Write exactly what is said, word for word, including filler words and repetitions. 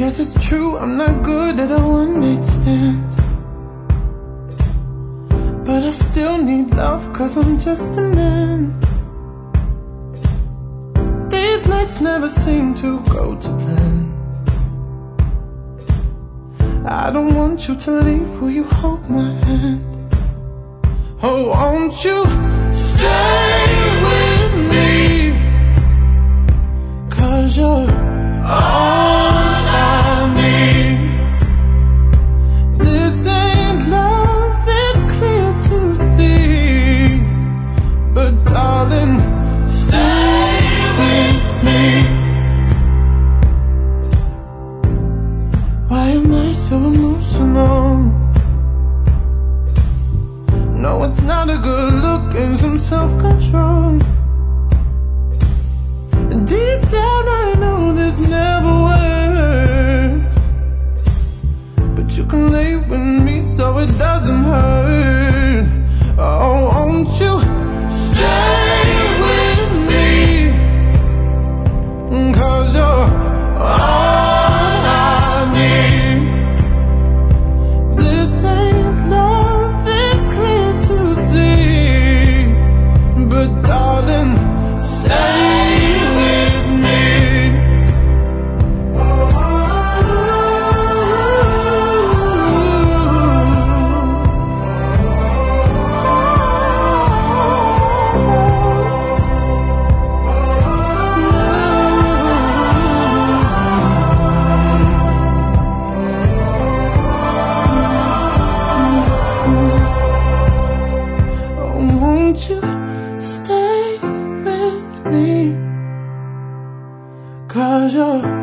Yes, it's true, I'm not good at a one-night stand, but I still need love, cause I'm just a man. These nights never seem to go to plan. I don't want you to leave, will you hold my hand? Oh, won't you stay with me? Cause you're all I need. This ain't love, it's clear to see, but darling, stay with me. Why am I so emotional? No, it's not a good look and some self-control. Deep down I know this never works, but you can lay with me so it doesn't hurt. Oh, won't you stay with me? Cause you're all I need. This ain't love, it's clear to see, but darling, stay with me. Won't you stay with me? Cause you're